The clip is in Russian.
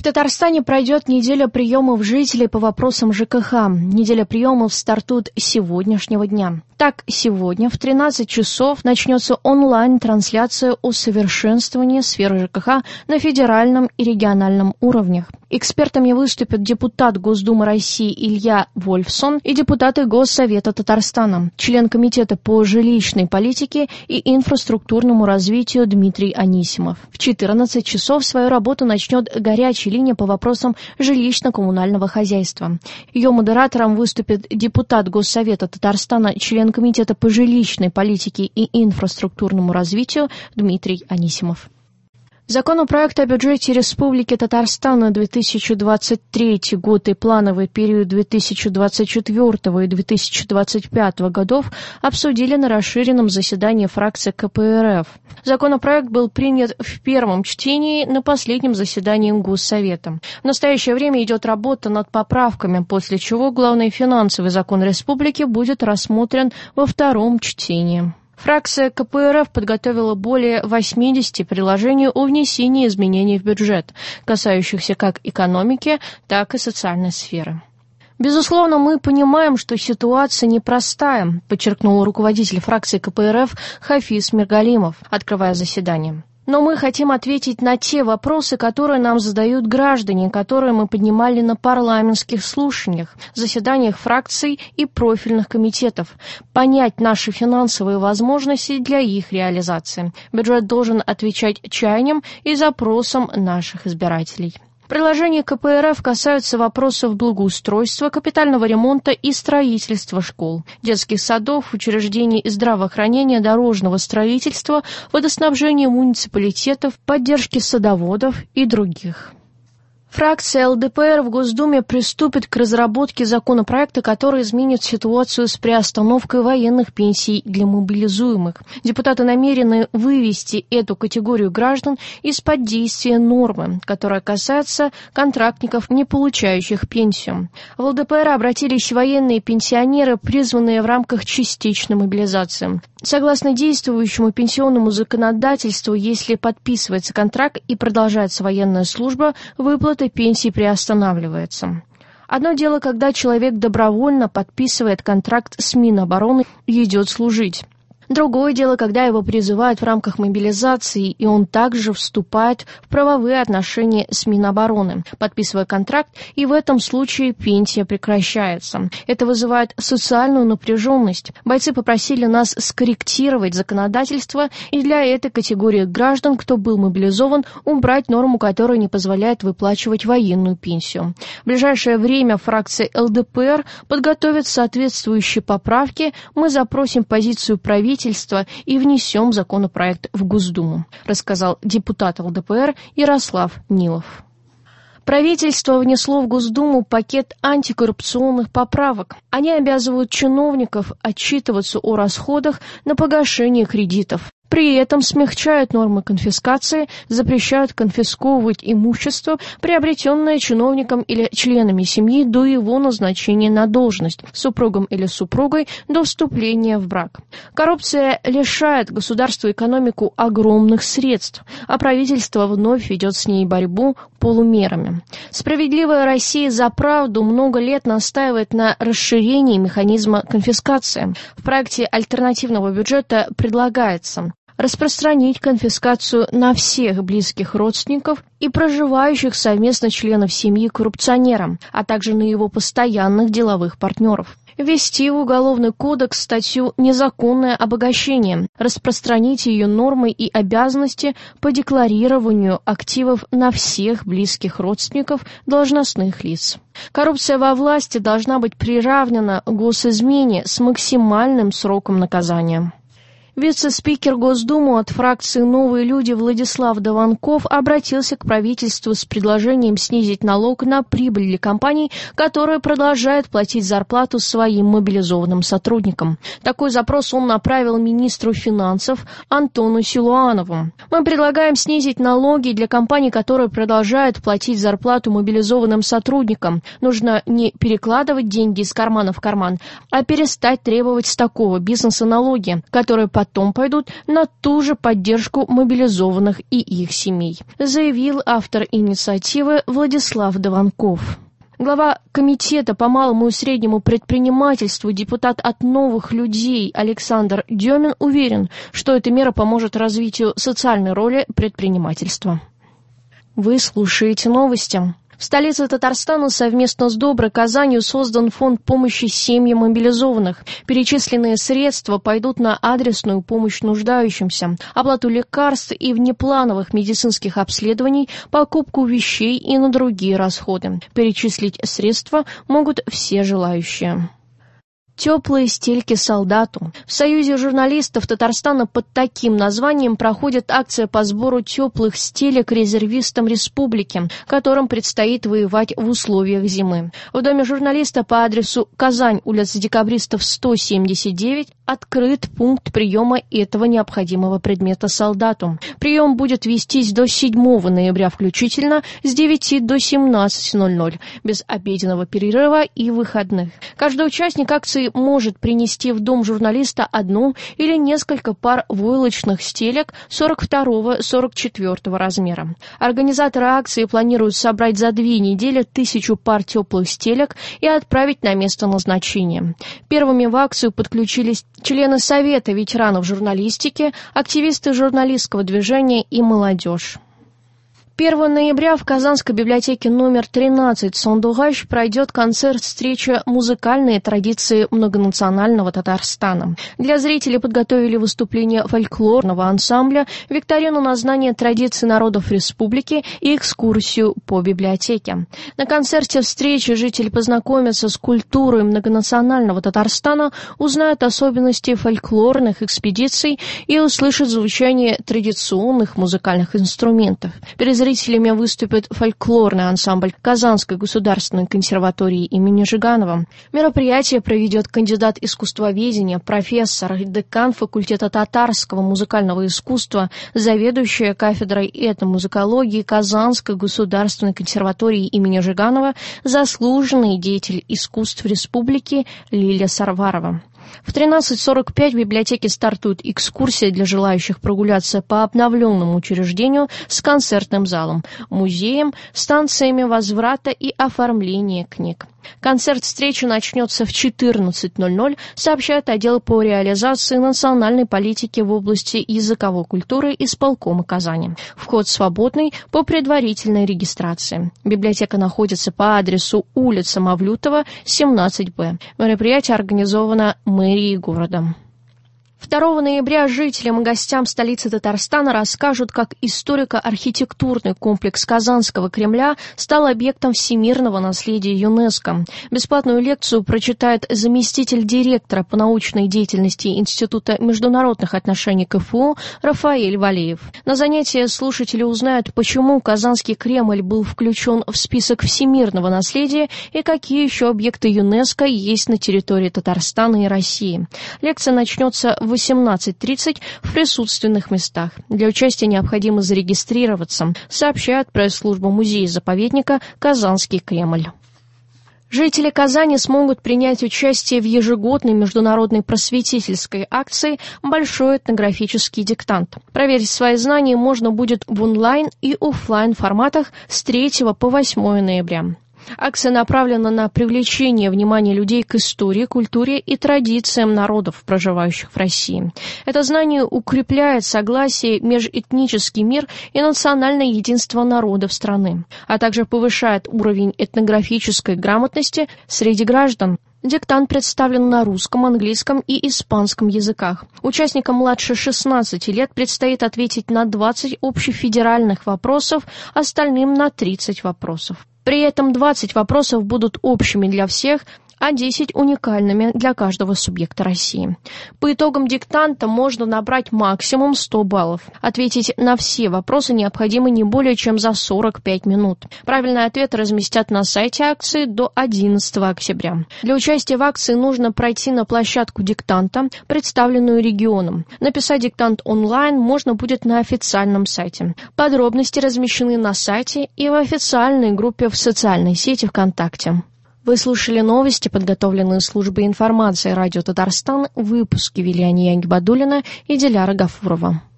Татарстане пройдет неделя приемов жителей по вопросам ЖКХ. Неделя приемов стартует с сегодняшнего дня. Так, сегодня в 13 часов начнется онлайн-трансляция о совершенствовании сферы ЖКХ на федеральном и региональном уровнях. Экспертами выступят депутат Госдумы России Илья Вольфсон и депутаты Госсовета Татарстана, член Комитета по жилищной политике и инфраструктурному развитию Дмитрий Анисимов. В 14 часов свою работу начнет горячая линия по вопросам жилищно-коммунального хозяйства. Ее модератором выступит депутат Госсовета Татарстана, член Комитета по жилищной политике и инфраструктурному развитию Дмитрий Анисимов. Законопроект о бюджете Республики Татарстан на 2023 год и плановый период 2024 и 2025 годов обсудили на расширенном заседании фракции КПРФ. Законопроект был принят в первом чтении на последнем заседании Госсовета. В настоящее время идет работа над поправками, после чего главный финансовый закон республики будет рассмотрен во втором чтении. Фракция КПРФ подготовила более 80 предложений о внесении изменений в бюджет, касающихся как экономики, так и социальной сферы. Безусловно, мы понимаем, что ситуация непростая, подчеркнул руководитель фракции КПРФ Хафиз Миргалимов, открывая заседание. Но мы хотим ответить на те вопросы, которые нам задают граждане, которые мы поднимали на парламентских слушаниях, заседаниях фракций и профильных комитетов, понять наши финансовые возможности для их реализации. Бюджет должен отвечать чаяниям и запросам наших избирателей. Предложения КПРФ касаются вопросов благоустройства, капитального ремонта и строительства школ, детских садов, учреждений здравоохранения, дорожного строительства, водоснабжения муниципалитетов, поддержки садоводов и других. Фракция ЛДПР в Госдуме приступит к разработке законопроекта, который изменит ситуацию с приостановкой военных пенсий для мобилизуемых. Депутаты намерены вывести эту категорию граждан из-под действия нормы, которая касается контрактников, не получающих пенсию. В ЛДПР обратились военные пенсионеры, призванные в рамках частичной мобилизации. Согласно действующему пенсионному законодательству, если подписывается контракт и продолжается военная служба, выплата пенсии приостанавливается. Одно дело, когда человек добровольно подписывает контракт с Минобороны и идет служить. Другое дело, когда его призывают в рамках мобилизации, и он также вступает в правовые отношения с Минобороны, подписывая контракт, и в этом случае пенсия прекращается. Это вызывает социальную напряженность. Бойцы попросили нас скорректировать законодательство и для этой категории граждан, кто был мобилизован, убрать норму, которая не позволяет выплачивать военную пенсию. В ближайшее время фракция ЛДПР подготовит соответствующие поправки. Мы запросим позицию правительства и внесем законопроект в Госдуму, рассказал депутат ЛДПР Ярослав Нилов. Правительство внесло в Госдуму пакет антикоррупционных поправок. Они обязывают чиновников отчитываться о расходах на погашение кредитов. При этом смягчают нормы конфискации, запрещают конфисковывать имущество, приобретенное чиновником или членами семьи до его назначения на должность, супругом или супругой до вступления в брак. Коррупция лишает государство и экономику огромных средств, а правительство вновь ведет с ней борьбу полумерами. Справедливая Россия за правду много лет настаивает на расширении механизма конфискации. В проекте альтернативного бюджета предлагается распространить конфискацию на всех близких родственников и проживающих совместно членов семьи коррупционера, а также на его постоянных деловых партнеров. Ввести в Уголовный кодекс статью «Незаконное обогащение», распространить ее нормы и обязанности по декларированию активов на всех близких родственников должностных лиц. Коррупция во власти должна быть приравнена к госизмене с максимальным сроком наказания. Вице-спикер Госдумы от фракции «Новые люди» Владислав Дованков обратился к правительству с предложением снизить налог на прибыль для компаний, которые продолжают платить зарплату своим мобилизованным сотрудникам. Такой запрос он направил министру финансов Антону Силуанову. Мы предлагаем снизить налоги для компаний, которые продолжают платить зарплату мобилизованным сотрудникам. Нужно не перекладывать деньги из кармана в карман, а перестать требовать с такого бизнеса налоги, которые потом пойдут на ту же поддержку мобилизованных и их семей, заявил автор инициативы Владислав Дованков. Глава Комитета по малому и среднему предпринимательству, депутат от «Новых людей» Александр Демин уверен, что эта мера поможет развитию социальной роли предпринимательства. Вы слушаете новости. В столице Татарстана совместно с Доброй Казанью создан фонд помощи семьям мобилизованных. Перечисленные средства пойдут на адресную помощь нуждающимся, оплату лекарств и внеплановых медицинских обследований, покупку вещей и на другие расходы. Перечислить средства могут все желающие. Теплые стельки солдату. В Союзе журналистов Татарстана под таким названием проходит акция по сбору теплых стелек резервистам республики, которым предстоит воевать в условиях зимы. В доме журналиста по адресу Казань, улица Декабристов, 179, открыт пункт приема этого необходимого предмета солдату. Прием будет вестись до 7 ноября включительно с 9 до 17:00, без обеденного перерыва и выходных. Каждый участник акции может принести в дом журналиста одну или несколько пар войлочных стелек 42-44 размера. Организаторы акции планируют собрать за 2 недели 1000 пар теплых стелек и отправить на место назначения. Первыми в акцию подключились члены Совета ветеранов журналистики, активисты журналистского движения и молодежь. 1 ноября в Казанской библиотеке номер 13 Сандугач пройдет концерт-встреча «Музыкальные традиции многонационального Татарстана». Для зрителей подготовили выступление фольклорного ансамбля, викторину на знание традиций народов республики и экскурсию по библиотеке. На концерте встречи жители познакомятся с культурой многонационального Татарстана, узнают особенности фольклорных экспедиций и услышат звучание традиционных музыкальных инструментов. Перед зрителями выступит фольклорный ансамбль Казанской государственной консерватории имени Жиганова. Мероприятие проведет кандидат искусствоведения, профессор, декан факультета татарского музыкального искусства, заведующая кафедрой этномузыкологии Казанской государственной консерватории имени Жиганова, заслуженный деятель искусств республики Лилия Сарварова. В 13:45 в библиотеке стартует экскурсия для желающих прогуляться по обновленному учреждению с концертным залом, музеем, станциями возврата и оформления книг. Концерт-встреча начнется в 14:00, сообщает отдел по реализации национальной политики в области языковой культуры исполкома Казани. Вход свободный по предварительной регистрации. Библиотека находится по адресу улица Мавлютова, 17Б. Мероприятие организовано мэрией города. 2 ноября жителям и гостям столицы Татарстана расскажут, как историко-архитектурный комплекс Казанского Кремля стал объектом всемирного наследия ЮНЕСКО. Бесплатную лекцию прочитает заместитель директора по научной деятельности Института международных отношений КФУ Рафаэль Валеев. На занятии слушатели узнают, почему Казанский Кремль был включен в список всемирного наследия и какие еще объекты ЮНЕСКО есть на территории Татарстана и России. Лекция начнется в 18:30 в присутственных местах. Для участия необходимо зарегистрироваться, сообщает пресс-служба музея-заповедника «Казанский Кремль». Жители Казани смогут принять участие в ежегодной международной просветительской акции «Большой этнографический диктант». Проверить свои знания можно будет в онлайн и офлайн форматах с 3 по 8 ноября. Акция направлена на привлечение внимания людей к истории, культуре и традициям народов, проживающих в России. Это знание укрепляет согласие, межэтнический мир и национальное единство народов страны, а также повышает уровень этнографической грамотности среди граждан. Диктант представлен на русском, английском и испанском языках. Участникам младше 16 лет предстоит ответить на 20 общефедеральных вопросов, остальным на 30 вопросов. При этом 20 вопросов будут общими для всех, а 10 уникальными для каждого субъекта России. По итогам диктанта можно набрать максимум 100 баллов. Ответить на все вопросы необходимо не более чем за 45 минут. Правильный ответ разместят на сайте акции до 11 октября. Для участия в акции нужно пройти на площадку диктанта, представленную регионом. Написать диктант онлайн можно будет на официальном сайте. Подробности размещены на сайте и в официальной группе в социальной сети ВКонтакте. Вы слушали новости, подготовленные службой информации «Радио Татарстан». Выпуски вели Ания Янги-Бадулина и Диляра Гафурова.